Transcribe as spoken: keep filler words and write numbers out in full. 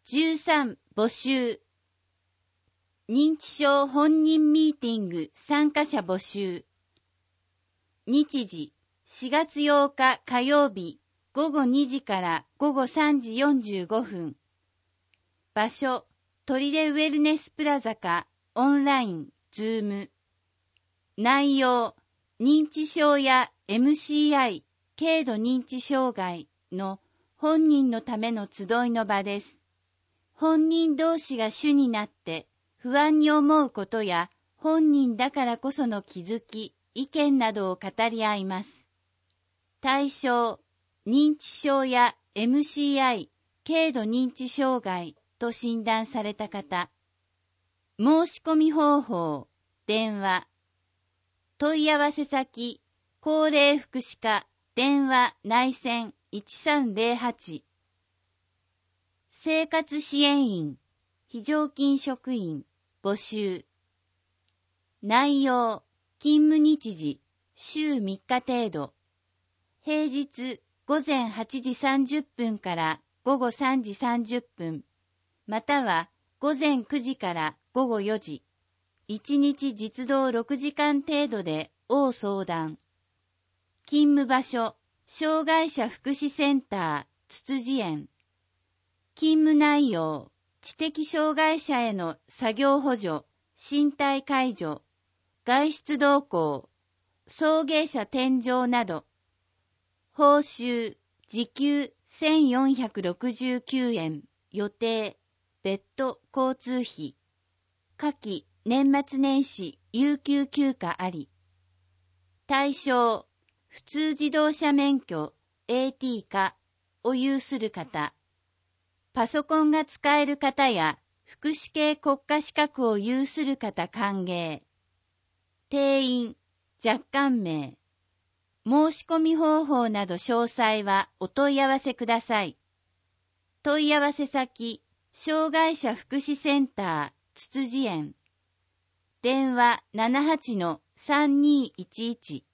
じゅうさん募集。認知症本人ミーティング参加者募集。日時しがつようか火曜日ごごにじからごごさんじよんじゅうごふん。場所砦ウェルネスプラザかオンラインズーム。内容認知症や エムシーアイ 軽度認知障害の本人のための集いの場です。本人同士が主になって不安に思うことや本人だからこその気づき、意見などを語り合います。対象、認知症や エムシーアイ、軽度認知障害と診断された方。申し込み方法、電話。問い合わせ先、高齢福祉課、電話内線いちさんゼロはち。生活支援員、非常勤職員、募集。内容、勤務日時、週みっか程度。平日、ごぜんはちじさんじゅっぷんからごごさんじさんじゅっぷん、またはごぜんくじからごごよじ。いちにち実働ろくじかん程度で応相談。勤務場所、障害者福祉センター、つつじ園。勤務内容、知的障害者への作業補助、身体介助、外出動向、送迎車添乗など。報酬、時給せんよんひゃくろくじゅうきゅうえん、予定、別途交通費。夏季、年末年始、有給休暇あり。対象、普通自動車免許 エーティー 化を有する方。パソコンが使える方や福祉系国家資格を有する方歓迎。定員、若干名。申し込み方法など詳細はお問い合わせください。問い合わせ先、障害者福祉センター、つつじ園。電話 ななはちのさんにいちいち。